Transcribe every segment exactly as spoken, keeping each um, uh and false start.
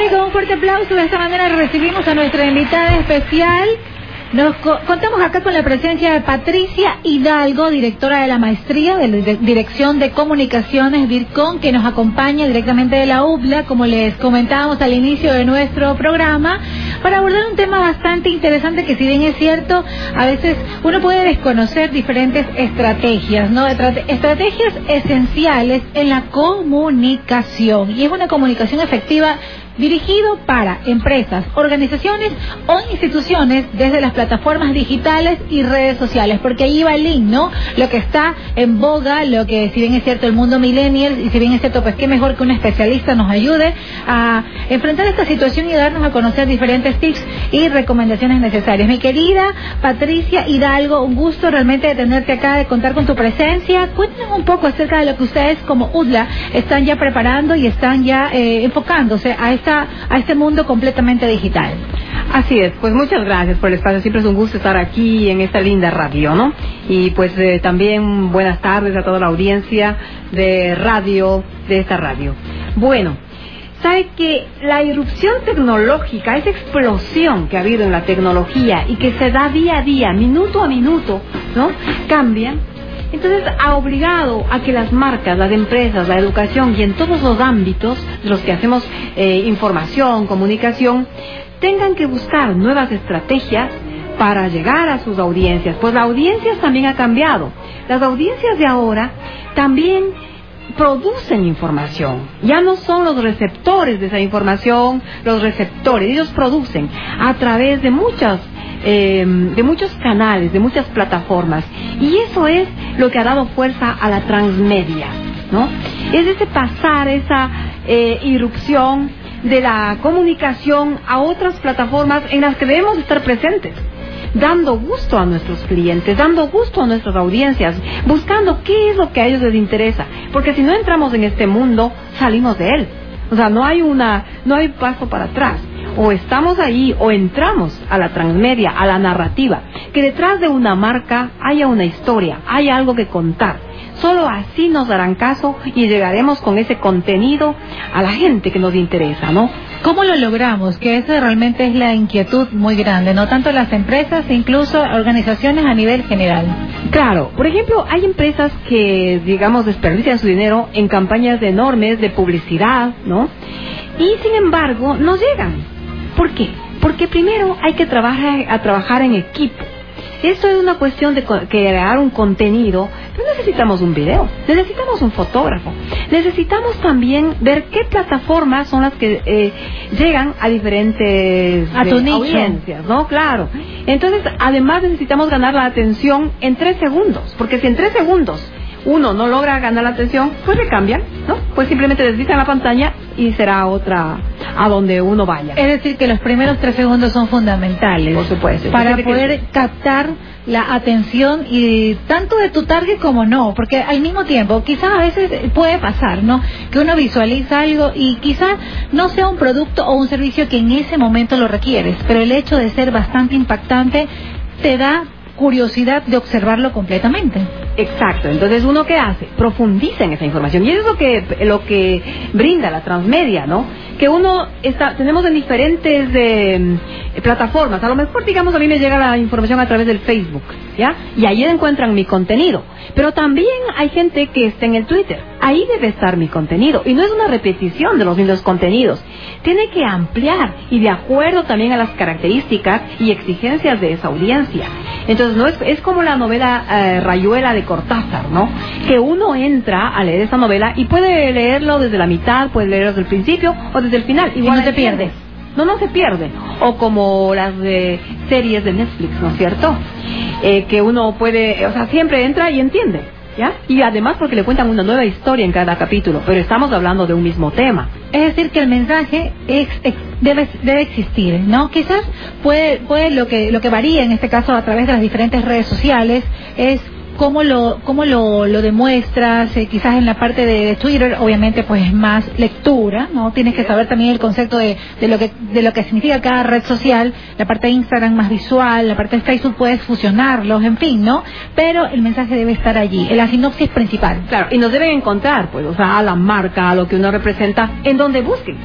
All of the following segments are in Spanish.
y con un fuerte aplauso de esta manera recibimos a nuestra invitada especial. Nos co contamos acá con la presencia de Patricia Hidalgo, directora de la maestría de, de Dirección de Comunicaciones DIRCOM, que nos acompaña directamente de la U B L A, como les comentábamos al inicio de nuestro programa, para abordar un tema bastante interesante que, si bien es cierto, a veces uno puede desconocer diferentes estrategias, ¿no? Estrategias esenciales en la comunicación, y es una comunicación efectiva dirigido para empresas, organizaciones o instituciones desde las plataformas digitales y redes sociales, porque ahí va el link, ¿no? Lo que está en boga, lo que, si bien es cierto, el mundo millennial, y si bien es cierto, pues qué mejor que un especialista nos ayude a enfrentar esta situación y darnos a conocer diferentes tips y recomendaciones necesarias. Mi querida Patricia Hidalgo, un gusto realmente de tenerte acá, de contar con tu presencia. Cuéntanos un poco acerca de lo que ustedes como U B L A están ya preparando y están ya eh, enfocándose a este a este mundo completamente digital. Así es, pues muchas gracias por el espacio, siempre es un gusto estar aquí en esta linda radio, ¿no? Y pues eh, también buenas tardes a toda la audiencia de radio, de esta radio. Bueno, sabe que la irrupción tecnológica, esa explosión que ha habido en la tecnología y que se da día a día, minuto a minuto, ¿no? Cambian. Entonces ha obligado a que las marcas, las empresas, la educación y en todos los ámbitos de los que hacemos eh, información, comunicación, tengan que buscar nuevas estrategias para llegar a sus audiencias. Pues las audiencias también ha cambiado. Las audiencias de ahora también producen información. Ya no son los receptores de esa información, los receptores, ellos producen a través de muchas Eh, de muchos canales, de muchas plataformas, y eso es lo que ha dado fuerza a la transmedia, ¿no? Es ese pasar, esa eh, irrupción de la comunicación a otras plataformas en las que debemos estar presentes, dando gusto a nuestros clientes, dando gusto a nuestras audiencias, buscando qué es lo que a ellos les interesa, porque si no entramos en este mundo, salimos de él. O sea, no hay una, no hay paso para atrás. O estamos ahí o entramos a la transmedia, a la narrativa, que detrás de una marca haya una historia, haya algo que contar. Solo así nos darán caso y llegaremos con ese contenido a la gente que nos interesa, ¿no? ¿Cómo lo logramos? Que eso realmente es la inquietud muy grande, no tanto las empresas, incluso organizaciones a nivel general. Claro, por ejemplo, hay empresas que, digamos, desperdician su dinero en campañas de enormes de publicidad, ¿no? Y sin embargo, no llegan. ¿Por qué? Porque primero hay que trabajar, a trabajar en equipo. Esto es una cuestión de crear un contenido, pero necesitamos un video, necesitamos un fotógrafo, necesitamos también ver qué plataformas son las que eh, llegan a diferentes a tu eh, nicho. audiencias, ¿no? Claro. Entonces, además necesitamos ganar la atención en tres segundos, porque si en tres segundos uno no logra ganar la atención, pues le cambian, ¿no? Pues simplemente deslizan la pantalla y será otra a donde uno vaya. Es decir, que los primeros tres segundos son fundamentales. Por supuesto. Para poder captar la atención, y tanto de tu target como no, porque al mismo tiempo, quizás a veces puede pasar, ¿no? Que uno visualiza algo y quizás no sea un producto o un servicio que en ese momento lo requieres, pero el hecho de ser bastante impactante te da curiosidad de observarlo completamente. Exacto, entonces uno ¿qué hace? Profundiza en esa información, y eso es lo que lo que brinda la transmedia, ¿no? Que uno está, tenemos en diferentes eh, plataformas. A lo mejor, digamos, a mí me llega la información a través del Facebook, ¿ya? Y ahí encuentran mi contenido. Pero también hay gente que está en el Twitter. Ahí debe estar mi contenido. Y no es una repetición de los mismos contenidos. Tiene que ampliar, y de acuerdo también a las características y exigencias de esa audiencia. Entonces, no es, es como la novela eh, Rayuela de Cortázar, ¿no? Que uno entra a leer esa novela y puede leerlo desde la mitad, puede leerlo desde el principio o desde el final. Igual no te pierdes. No, no se pierde. O como las de series de Netflix, ¿no es cierto? Eh, que uno puede, o sea, siempre entra y entiende, ¿ya? Y además porque le cuentan una nueva historia en cada capítulo, pero estamos hablando de un mismo tema. Es decir, que el mensaje es, es, debe, debe existir, ¿no? Quizás puede, puede lo que, lo que varía en este caso a través de las diferentes redes sociales es cómo lo cómo lo, lo demuestras, eh, quizás en la parte de, de Twitter, obviamente, pues es más lectura, ¿no? Tienes que saber también el concepto de, de lo que de lo que significa cada red social. La parte de Instagram más visual, la parte de Facebook puedes fusionarlos, en fin, ¿no? Pero el mensaje debe estar allí, en la sinopsis principal. Claro, y nos deben encontrar, pues, o sea, a la marca, a lo que uno representa, en donde busquen.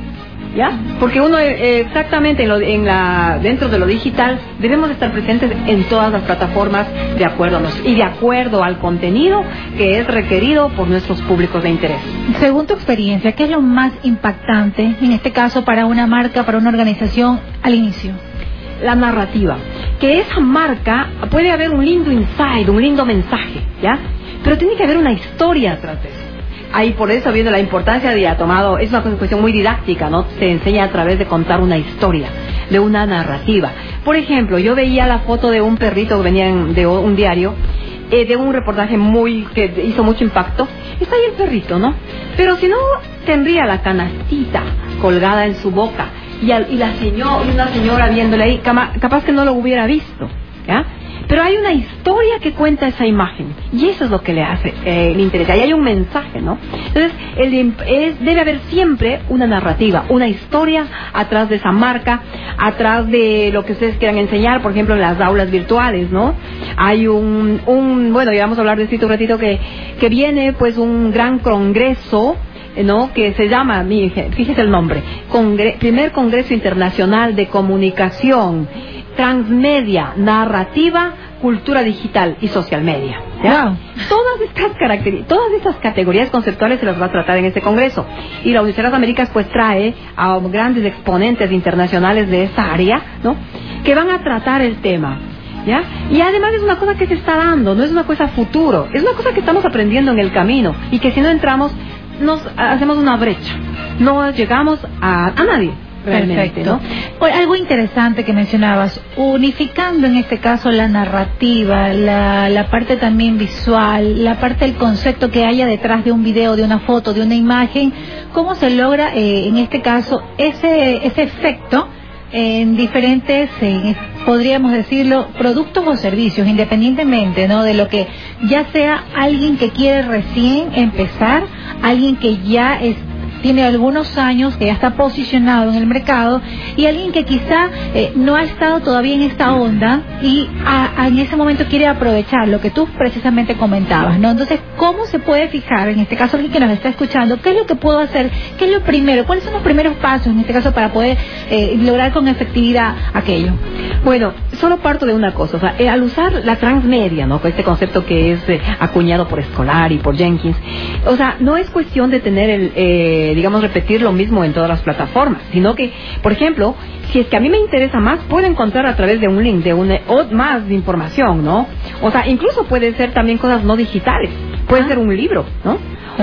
¿ya? Porque uno eh, exactamente en lo, en la, dentro de lo digital debemos estar presentes en todas las plataformas de acuerdo a nos, y de acuerdo al contenido que es requerido por nuestros públicos de interés. Según tu experiencia, ¿qué es lo más impactante en este caso para una marca, para una organización al inicio? La narrativa, que esa marca puede haber un lindo insight, un lindo mensaje, ¿ya? Pero tiene que haber una historia atrás de eso. Ahí por eso viene la importancia de ha tomado, es una cuestión muy didáctica, ¿no? Se enseña a través de contar una historia, de una narrativa. Por ejemplo, yo veía la foto de un perrito que venía en, de un diario, eh, de un reportaje muy, que hizo mucho impacto. Está ahí el perrito, ¿no? Pero si no, tendría la canastita colgada en su boca y, al, y la señora, y una señora viéndole ahí, cama, capaz que no lo hubiera visto, ¿ya? Pero hay una historia que cuenta esa imagen y eso es lo que le hace, eh, le interesa. Y hay un mensaje, ¿no? Entonces, el, es, debe haber siempre una narrativa, una historia atrás de esa marca, atrás de lo que ustedes quieran enseñar, por ejemplo, en las aulas virtuales, ¿no? Hay un, un bueno, ya vamos a hablar de esto un ratito, que, que viene pues un gran congreso, ¿no? Que se llama, fíjese el nombre, Congre- Primer Congreso Internacional de Comunicación Transmedia, Narrativa, Cultura Digital y Social Media, ¿ya? Wow. Todas estas características, todas estas categorías conceptuales se las va a tratar en este congreso. Y la Universidad de las Américas pues trae a grandes exponentes internacionales de esta área, ¿no? Que van a tratar el tema, ¿ya? Y además es una cosa que se está dando, no es una cosa futuro, es una cosa que estamos aprendiendo en el camino y que si no entramos nos hacemos una brecha, no llegamos a, a nadie. Realmente, perfecto, ¿no? Algo interesante que mencionabas, unificando en este caso la narrativa, la, la parte también visual, la parte del concepto que haya detrás de un video, de una foto, de una imagen, ¿cómo se logra eh, en este caso ese, ese efecto en diferentes, eh, podríamos decirlo, productos o servicios, independientemente, ¿no? De lo que ya sea alguien que quiere recién empezar, alguien que ya es tiene algunos años, que ya está posicionado en el mercado, y alguien que quizá eh, no ha estado todavía en esta onda y a, a, en ese momento quiere aprovechar lo que tú precisamente comentabas, ¿no? Entonces, ¿cómo se puede fijar, en este caso alguien que nos está escuchando, qué es lo que puedo hacer, qué es lo primero, cuáles son los primeros pasos en este caso para poder eh, lograr con efectividad aquello? Bueno, solo parto de una cosa, o sea, eh, al usar la transmedia, ¿no? Este concepto que es eh, acuñado por Escolar y por Jenkins, o sea, no es cuestión de tener el eh, digamos, repetir lo mismo en todas las plataformas, sino que, por ejemplo, si es que a mí me interesa más, puedo encontrar a través de un link, de una, o más de información, ¿no? O sea, incluso puede ser también cosas no digitales, puede ah. ser un libro, ¿no?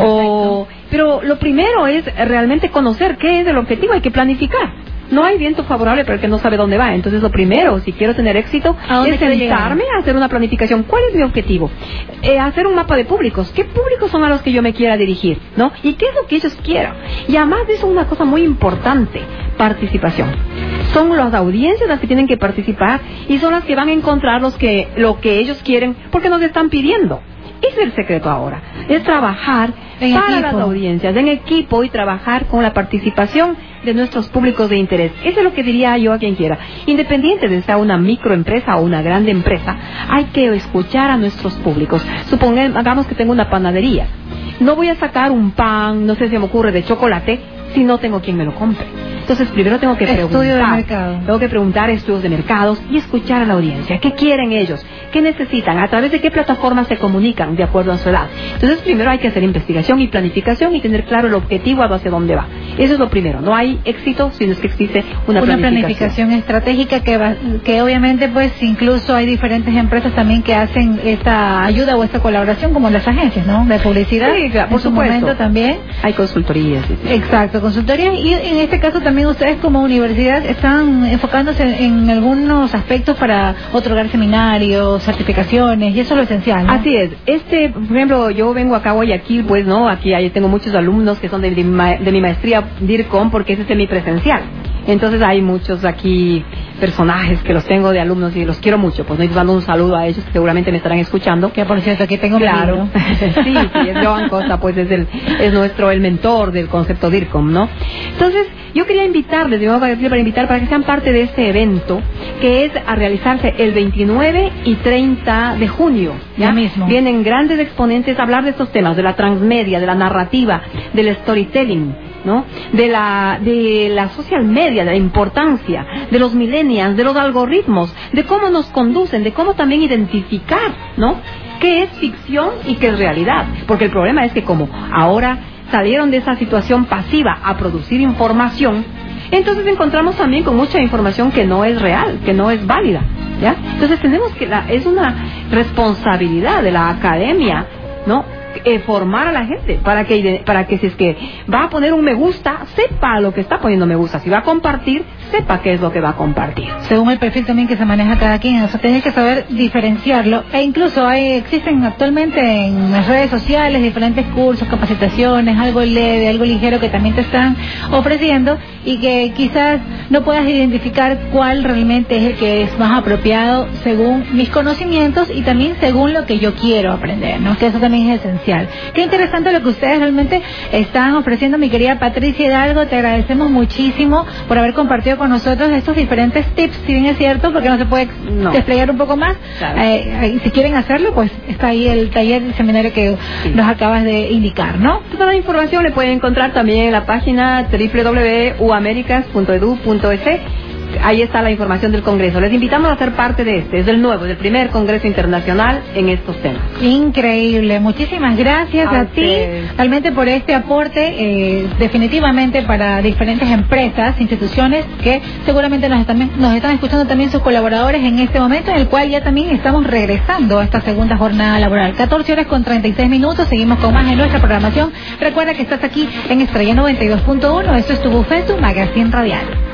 O, pero lo primero es realmente conocer qué es el objetivo, hay que planificar. No hay viento favorable para el que no sabe dónde va. Entonces lo primero, si quiero tener éxito, es sentarme a hacer una planificación. ¿Cuál es mi objetivo? Eh, hacer un mapa de públicos. ¿Qué públicos son a los que yo me quiera dirigir? ¿No? ¿Y qué es lo que ellos quieran? Y además de eso, una cosa muy importante, participación. Son las audiencias las que tienen que participar y son las que van a encontrar los que, lo que ellos quieren porque nos están pidiendo. Ese es el secreto ahora, es trabajar en para equipo. Las audiencias, en equipo, y trabajar con la participación de nuestros públicos de interés. Eso es lo que diría yo a quien quiera. Independiente de sea una microempresa o una grande empresa, hay que escuchar a nuestros públicos. Supongamos que tengo una panadería. No voy a sacar un pan, no sé si se me ocurre, de chocolate, si no tengo quien me lo compre. Entonces primero tengo que preguntar, estudio de mercado. Tengo que preguntar estudios de mercados y escuchar a la audiencia. ¿Qué quieren ellos? ¿Qué necesitan? ¿A través de qué plataformas se comunican de acuerdo a su edad? Entonces primero hay que hacer investigación y planificación y tener claro el objetivo hacia dónde va. Eso es lo primero. No hay éxito si no es que existe una, una planificación. planificación estratégica que va, que obviamente pues incluso hay diferentes empresas también que hacen esta ayuda o esta colaboración, como las agencias, ¿no? De publicidad. Sí, claro, por en su supuesto. momento también. Hay consultorías. Sí, sí. Exacto, consultorías. Y en este caso también ustedes como universidad están enfocándose en, en algunos aspectos para otorgar seminarios, certificaciones, y eso es lo esencial, ¿no? Así es. Este, por ejemplo, yo vengo acá a Guayaquil, pues, ¿no? Aquí hay, tengo muchos alumnos que son de, de, de mi maestría DIRCOM, porque ese es semipresencial. Entonces hay muchos aquí personajes que los tengo de alumnos y los quiero mucho. Pues les mando un saludo a ellos que seguramente me estarán escuchando. Que por cierto, aquí tengo claro. sí, sí, es Joan Costa, pues es el es nuestro el mentor del concepto DIRCOM, ¿no? Entonces yo quería invitarles, yo voy a para invitar para que sean parte de este evento que es a realizarse el veintinueve y treinta de junio. ¿Ya? Ya mismo. Vienen grandes exponentes a hablar de estos temas, de la transmedia, de la narrativa, del storytelling. ¿no? De la, de la social media, de la importancia, de los millennials, de los algoritmos, de cómo nos conducen, de cómo también identificar, ¿no? Qué es ficción y qué es realidad. Porque el problema es que como ahora salieron de esa situación pasiva a producir información, entonces encontramos también con mucha información que no es real, que no es válida, ¿ya? Entonces tenemos que, la, es una responsabilidad de la academia, ¿no? Eh, formar a la gente para que para que si es que va a poner un me gusta, sepa lo que está poniendo me gusta. Si va a compartir, sepa qué es lo que va a compartir. Según el perfil también que se maneja cada quien, o sea, tienes que saber diferenciarlo. E incluso hay, existen actualmente en las redes sociales diferentes cursos, capacitaciones, algo leve, algo ligero que también te están ofreciendo y que quizás no puedas identificar cuál realmente es el que es más apropiado según mis conocimientos y también según lo que yo quiero aprender, ¿no? Que eso también es esencial. Qué interesante lo que ustedes realmente están ofreciendo, mi querida Patricia Hidalgo. Te agradecemos muchísimo por haber compartido con nosotros estos diferentes tips, si bien es cierto, porque no se puede no. desplegar un poco más. Claro. Eh, si quieren hacerlo, pues está ahí el taller, el seminario que sí. nos acabas de indicar, ¿no? Toda la información le pueden encontrar también en la página doble u doble u doble u punto u americas punto edu punto es. Ahí está la información del Congreso. Les invitamos a ser parte de este, es del nuevo, del primer Congreso Internacional en estos temas. Increíble, muchísimas gracias a, a ti, realmente por este aporte, eh, definitivamente para diferentes empresas, instituciones que seguramente nos están, nos están escuchando también sus colaboradores en este momento, en el cual ya también estamos regresando a esta segunda jornada laboral. catorce horas con treinta y seis minutos, seguimos con más en nuestra programación. Recuerda que estás aquí en Estrella noventa y dos punto uno, esto es tu Buffet, tu magazine radial.